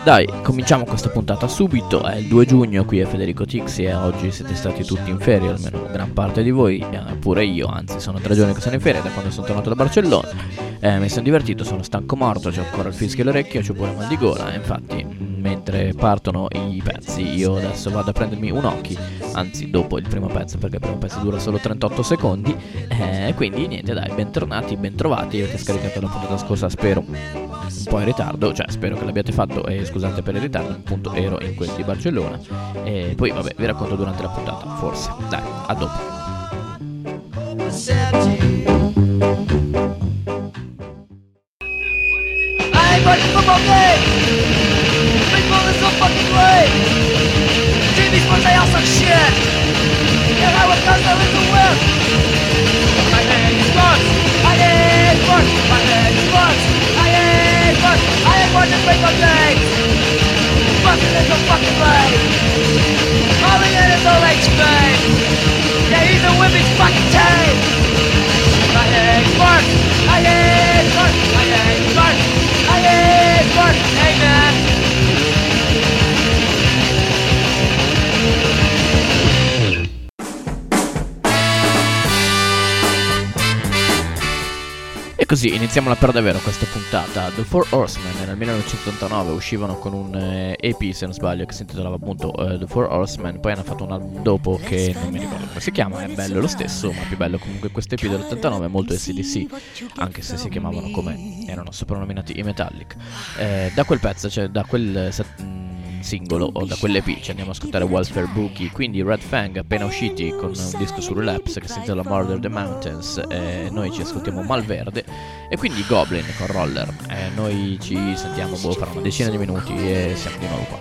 Dai, cominciamo questa puntata subito. È il 2 giugno, qui è Federico Tixi e oggi siete stati tutti in ferie, almeno gran parte di voi, pure io, anzi sono 3 giorni che sono in ferie da quando sono tornato da Barcellona. Mi sono divertito, sono stanco morto, c'ho ancora il fischio all'orecchio, c'ho pure mal di gola. Infatti, mentre partono i pezzi, io adesso vado a prendermi un occhi, anzi dopo il primo pezzo, perché il primo pezzo dura solo 38 secondi. Quindi niente, dai, bentornati, bentrovati. Avete scaricato la puntata scorsa, spero un po' in ritardo, cioè spero che l'abbiate fatto e scusate per il ritardo, appunto ero in quel di Barcellona e poi vabbè vi racconto durante la puntata, forse. Dai, a dopo. Busting in the fucking lane. All the end is all HP. Yeah, he's a women's fucking tame. I hate work. I hate work. I hate work. I hate work. Hey man. E così iniziamola per davvero questa puntata. The Four Horsemen nel 1989 uscivano con un EP, se non sbaglio, che si intitolava appunto The Four Horsemen. Poi hanno fatto un album dopo che non mi ricordo come si chiama, è bello lo stesso, ma più bello comunque questo EP dell'89 è molto AC/DC, anche se si chiamavano come erano soprannominati i Metallic. Da quel pezzo, cioè da quel singolo o da quell'EP ci andiamo a ascoltare Welfare Boogie, quindi Red Fang appena usciti con un disco su Relapse che si intitola Murder the Mountains. Noi ci ascoltiamo Malverde e quindi Goblin con Roller. Noi ci sentiamo fra una decina di minuti e siamo di nuovo qua.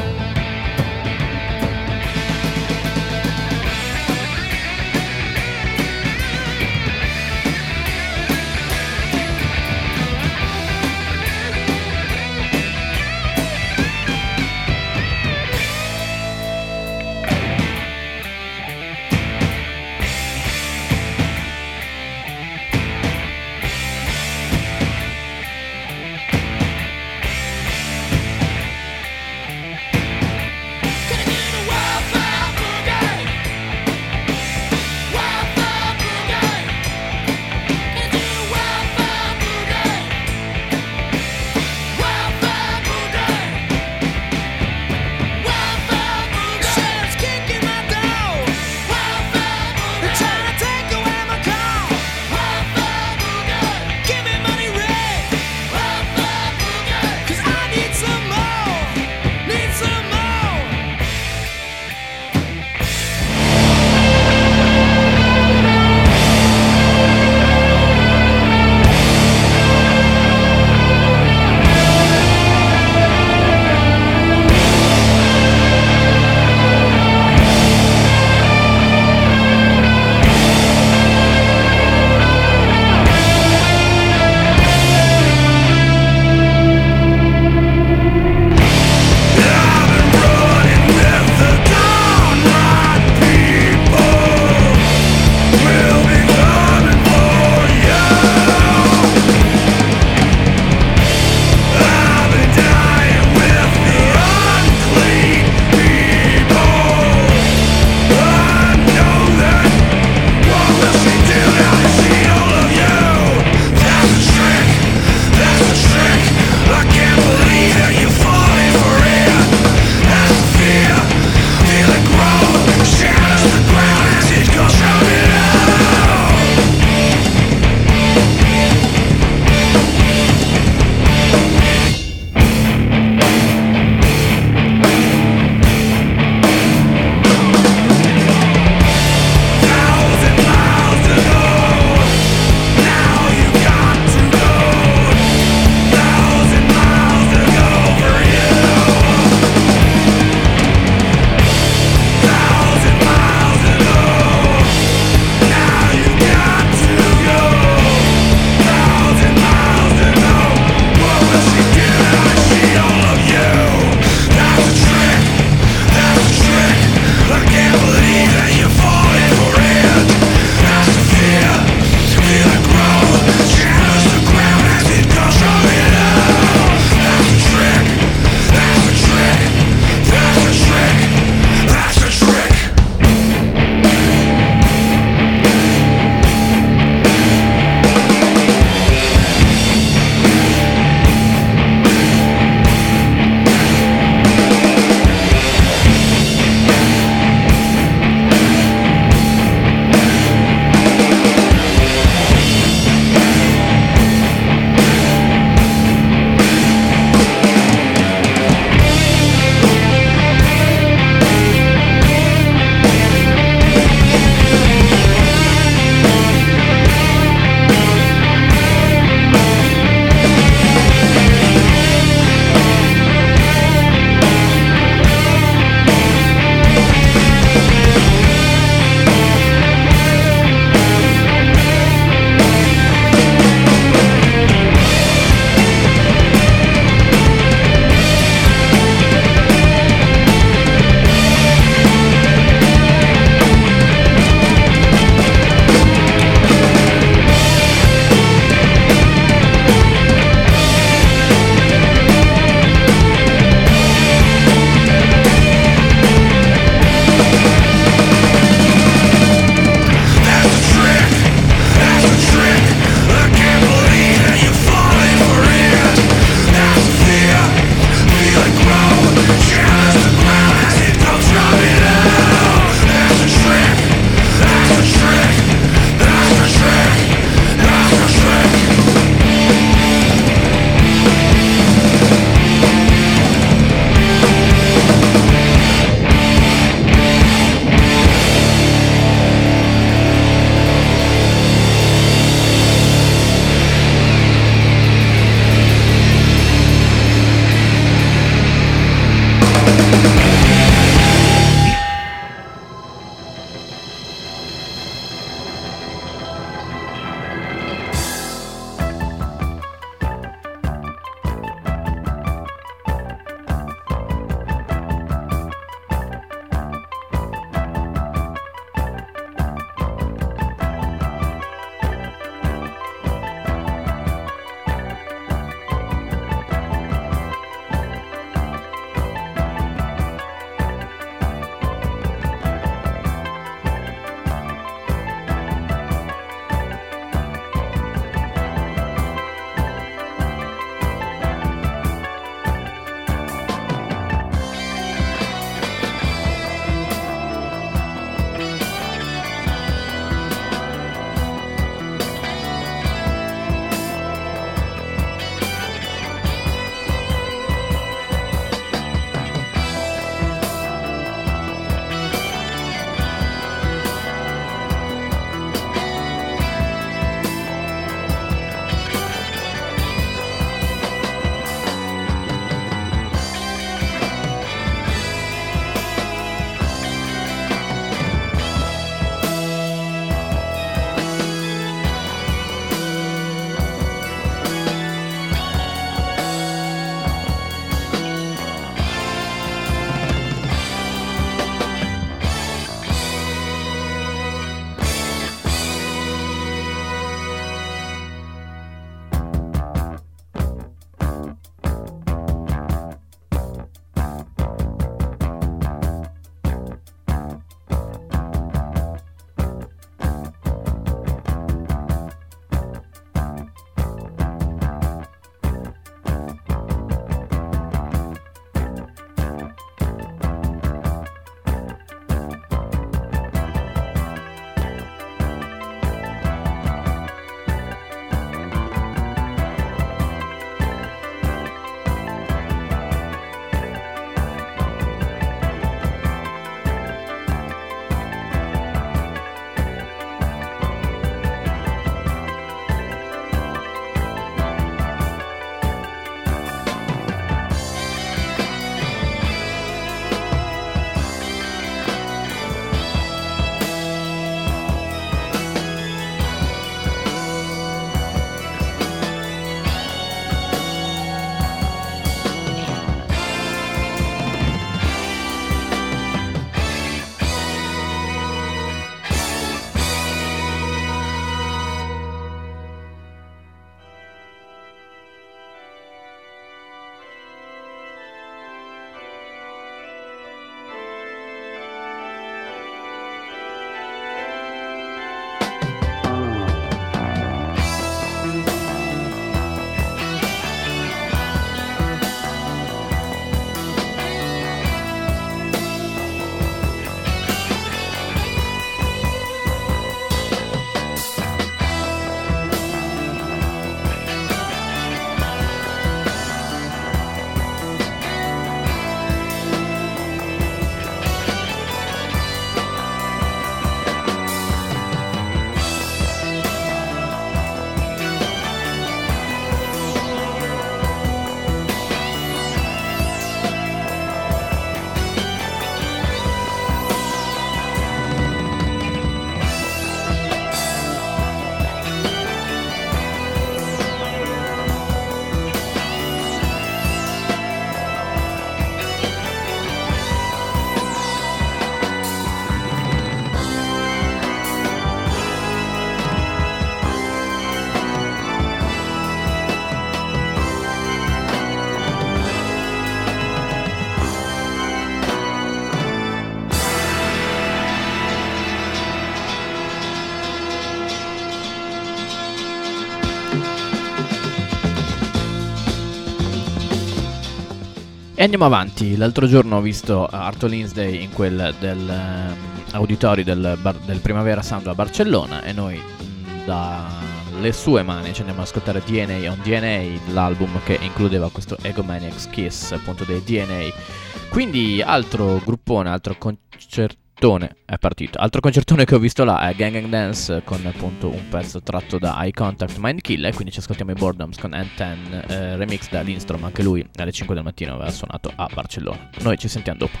E andiamo avanti. L'altro giorno ho visto Arto Lindsay in quel del auditori del Primavera Sound a Barcellona, e noi dalle sue mani ci andiamo ad ascoltare DNA on DNA, l'album che includeva questo Egomaniacs Kiss, appunto dei DNA. Quindi altro gruppone, altro concertone è partito. Altro concertone che ho visto là è Gang Gang Dance, con appunto un pezzo tratto da Eye Contact Mind Killer. Quindi ci ascoltiamo i Boredoms con N10, remix da Lindstrom, anche lui alle 5 del mattino aveva suonato a Barcellona. Noi ci sentiamo dopo.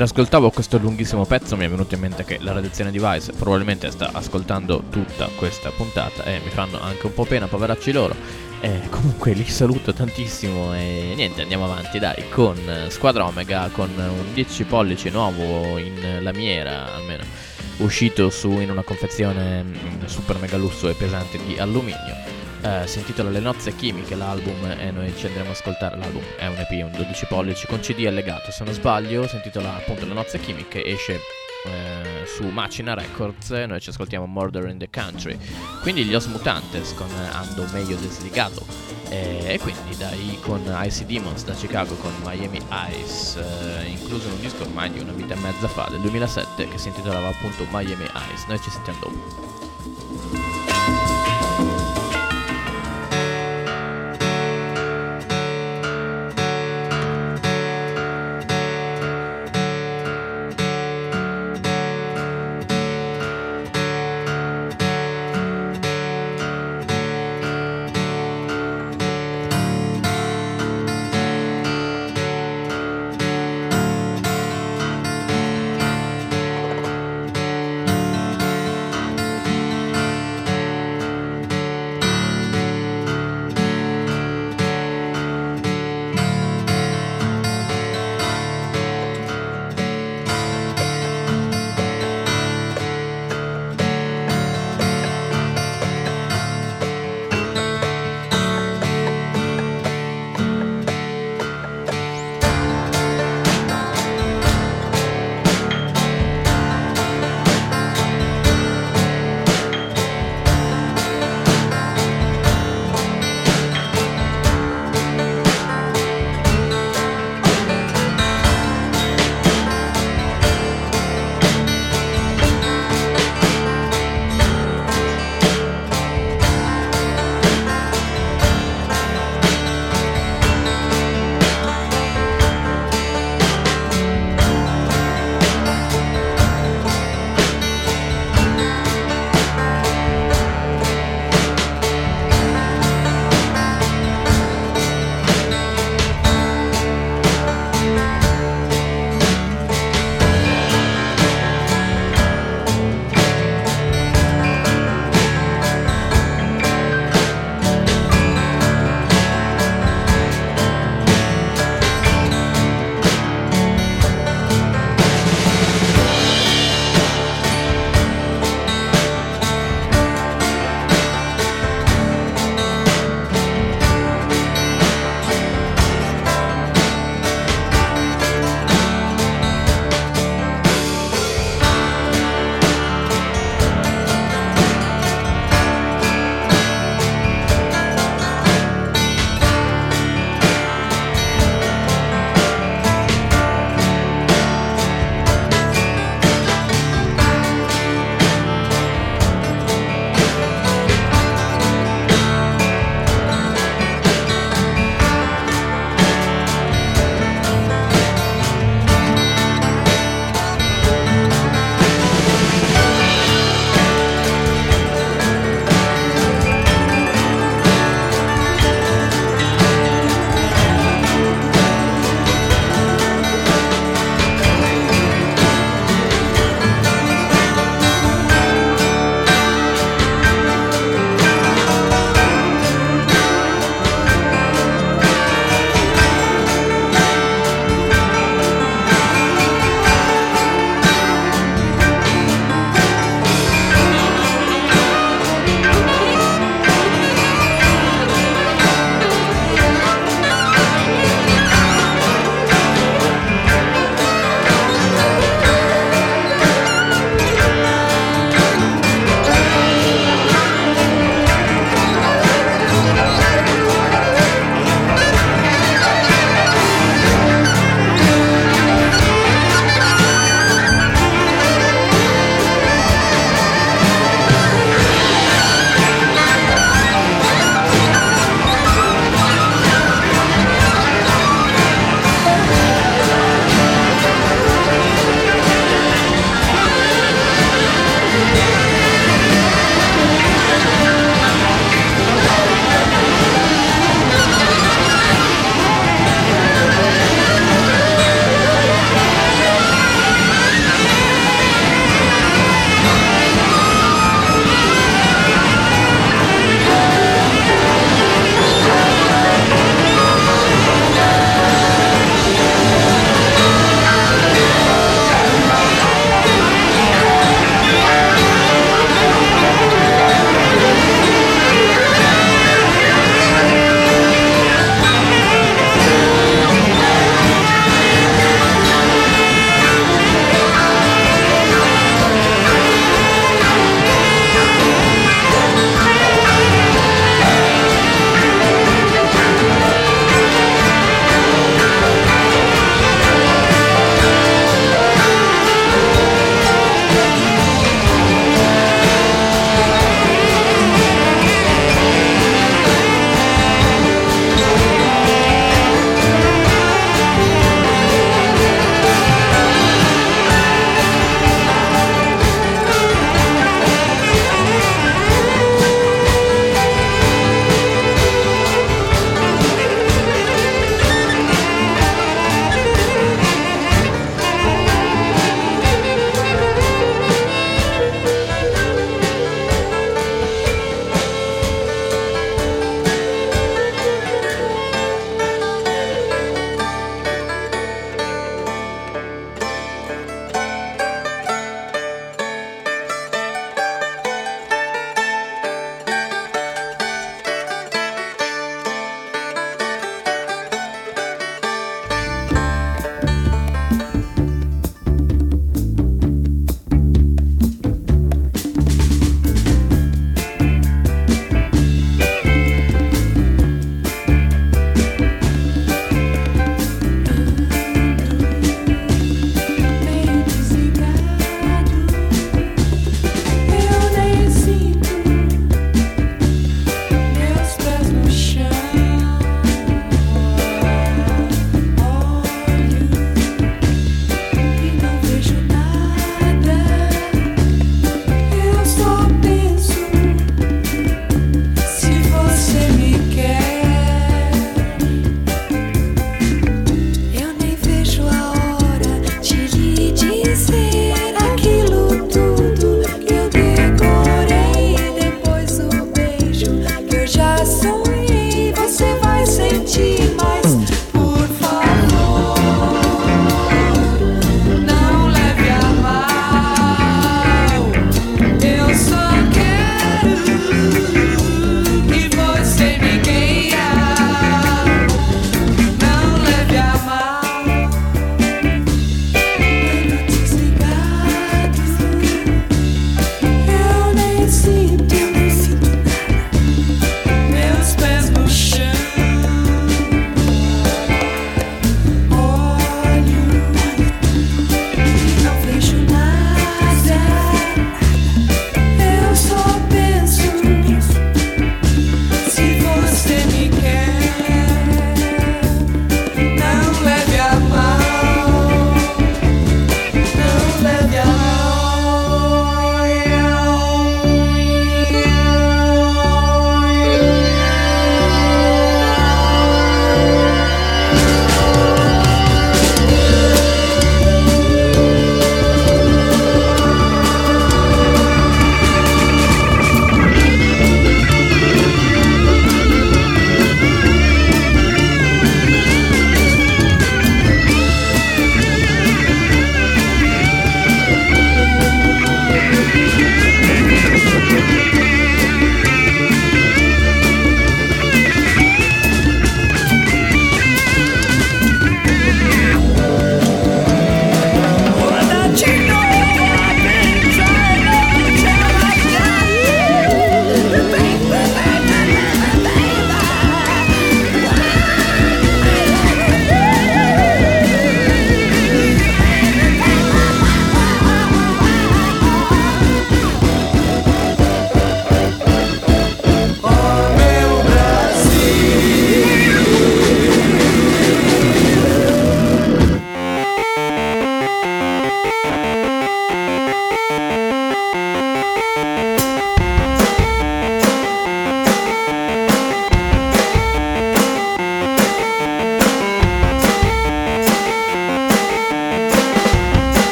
Mentre ascoltavo questo lunghissimo pezzo mi è venuto in mente che la redazione di Vice probabilmente sta ascoltando tutta questa puntata e mi fanno anche un po' pena, poveracci loro. Comunque li saluto tantissimo e niente, andiamo avanti dai con Squadra Omega, con un 10 pollici nuovo in lamiera, almeno uscito in una confezione super mega lusso e pesante di alluminio. Si intitola Le nozze chimiche l'album e noi ci andremo ad ascoltare. L'album è un EP, un 12 pollici con CD allegato, se non sbaglio. Si intitola appunto Le nozze chimiche, esce su Machina Records e noi ci ascoltiamo Murder in the Country, quindi gli Os Mutantes con Ando Meglio Desligato, e quindi dai con Icy Demons da Chicago con Miami Ice, incluso in un disco ormai di una vita e mezza fa, del 2007, che si intitolava appunto Miami Ice. Noi ci sentiamo dopo.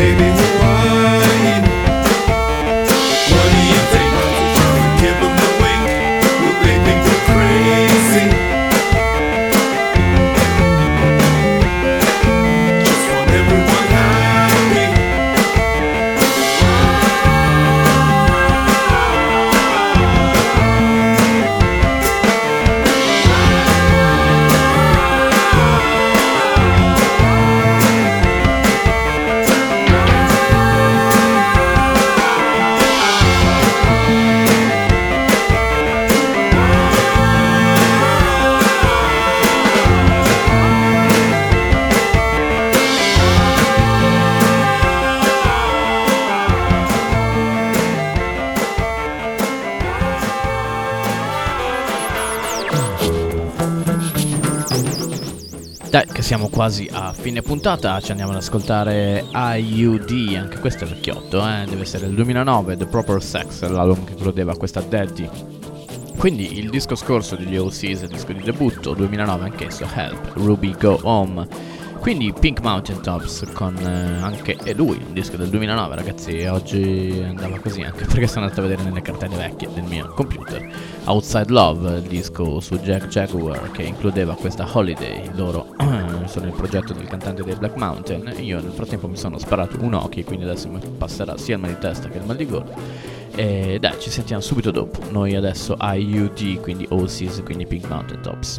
baby Hawaii. What do you think? Give them the wink. Will they think we're crazy? Just want everyone happy. Dai, che siamo quasi a fine puntata, ci andiamo ad ascoltare IUD, anche questo è vecchiotto, deve essere il 2009, The Proper Sex, l'album che includeva questa Daddy. Quindi il disco scorso degli OCs, il disco di debutto, 2009 anch'esso, Help, Ruby Go Home. Quindi Pink Mountain Tops con anche lui, un disco del 2009 ragazzi, e oggi andava così anche perché sono andato a vedere nelle cartelle vecchie del mio computer. Outside Love, il disco su Jack Jaguar che includeva questa Holiday, loro sono il progetto del cantante dei Black Mountain. Io nel frattempo mi sono sparato un occhio, quindi adesso mi passerà sia il mal di testa che il mal di gola. E dai, ci sentiamo subito dopo. Noi adesso IUD, quindi OCs, quindi Pink Mountain Tops.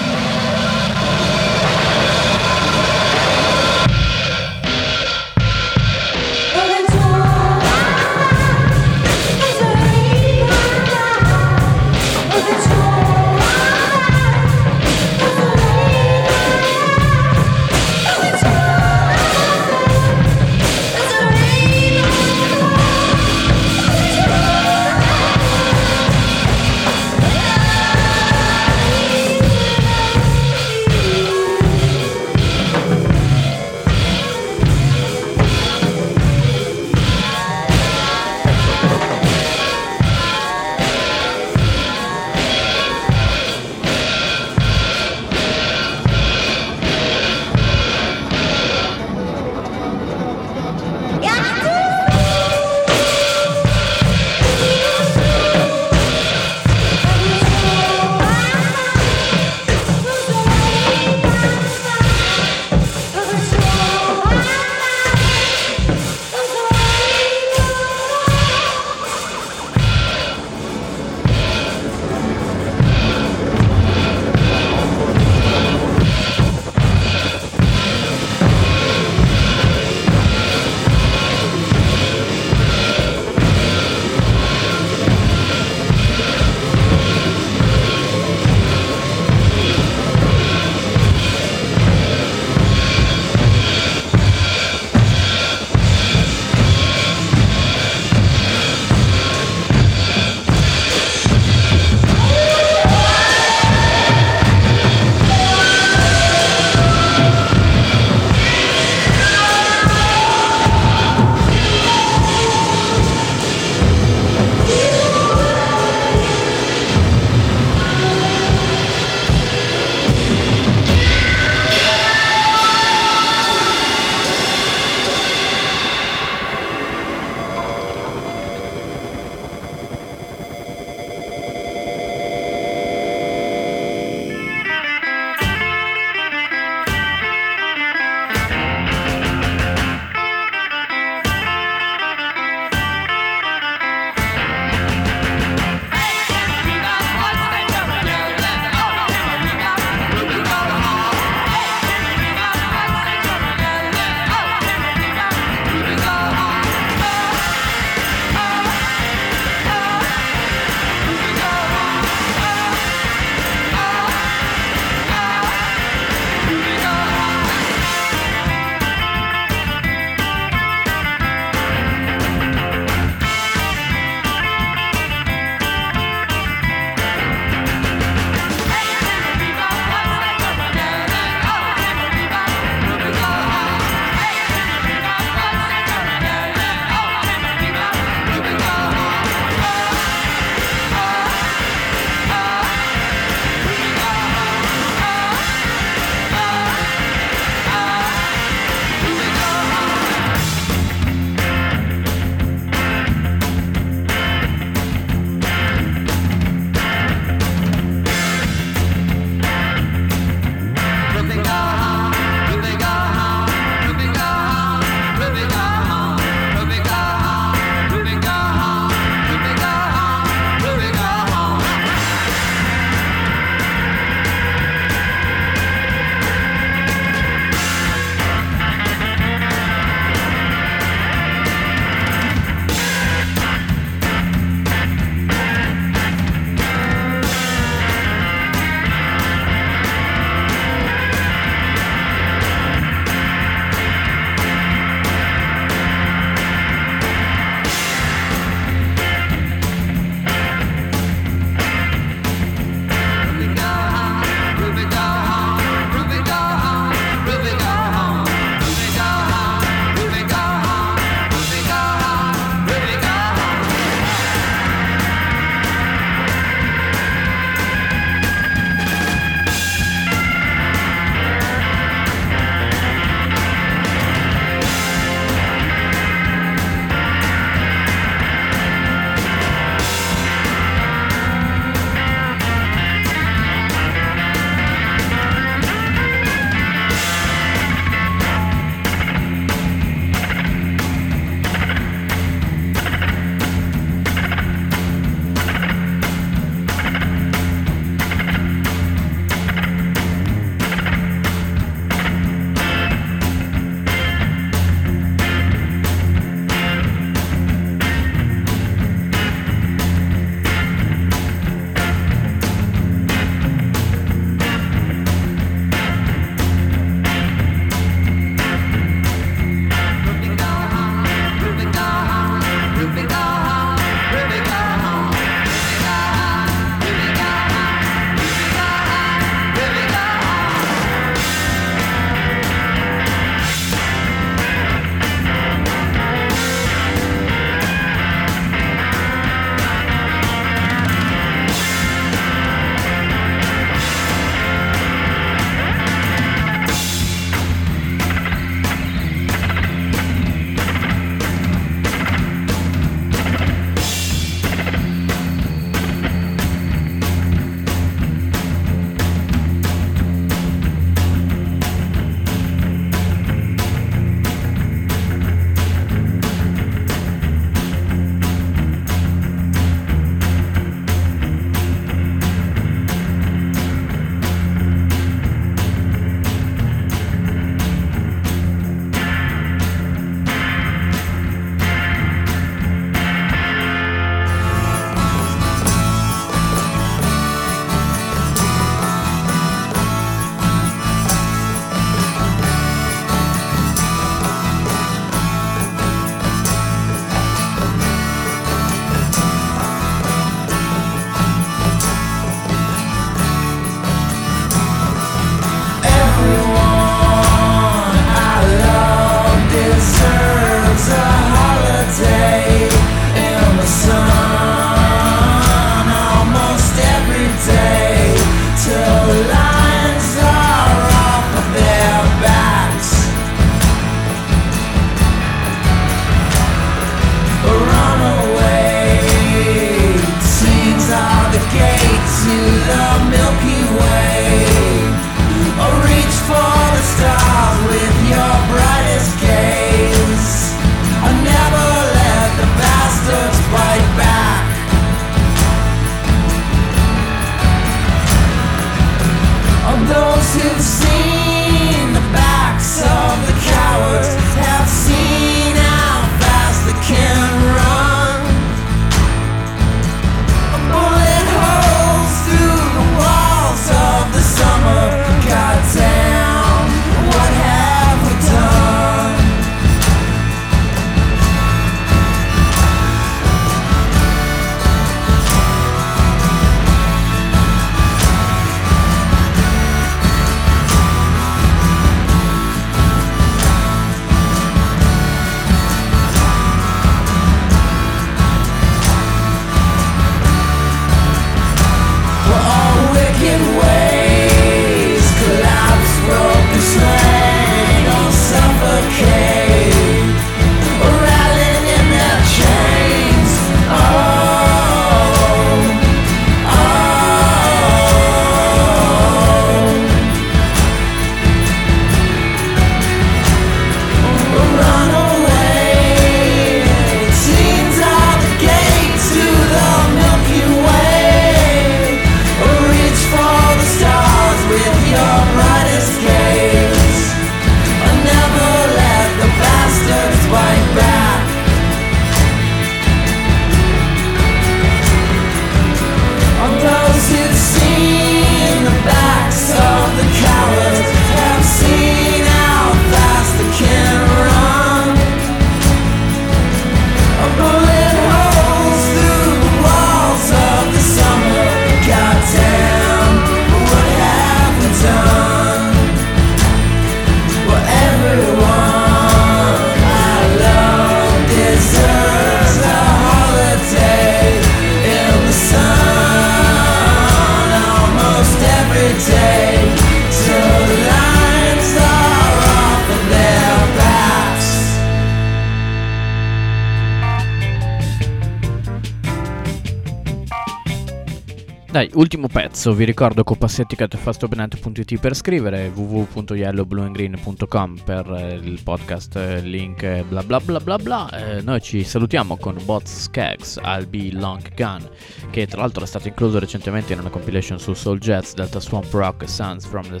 Dai, ultimo pezzo, vi ricordo copassetticat.fastobnet.it per scrivere, www.yellowblueandgreen.com per il podcast, link bla bla bla bla bla. Noi ci salutiamo con Bots Skaggs, I'll Be Long Gone, che tra l'altro è stato incluso recentemente in una compilation su Soul Jazz, Delta Swamp Rock, Sounds from the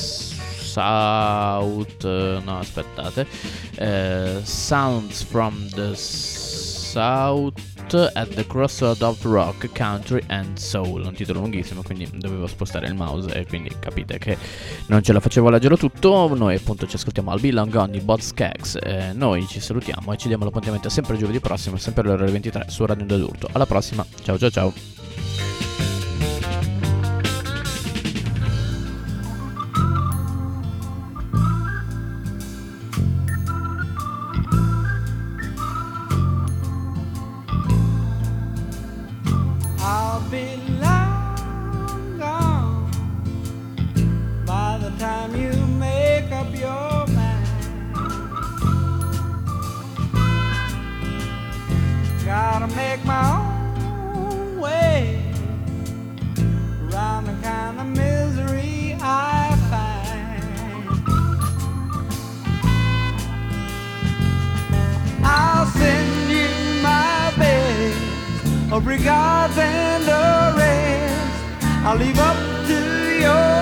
South, no aspettate, Sounds from the South at the Crossroad of Rock, Country and Soul, un titolo lunghissimo, quindi dovevo spostare il mouse e quindi capite che non ce la facevo a leggerlo tutto. Noi appunto ci ascoltiamo al Be Long Gone di Bots Skaggs, noi ci salutiamo e ci diamo l'appuntamento sempre giovedì prossimo, sempre alle ore 23 su Radio Onda d'Urto. Alla prossima, ciao ciao ciao. I'll be long gone by the time you make up your mind. Gotta make my own way around the kind of misery I find. I'll send you my best of regards and a rest. I'll leave up to your